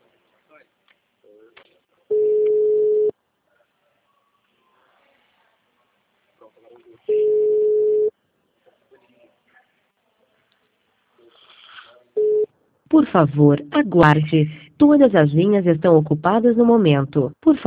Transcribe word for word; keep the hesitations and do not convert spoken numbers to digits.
Por favor, aguarde. Todas as linhas estão ocupadas no momento. Por favor.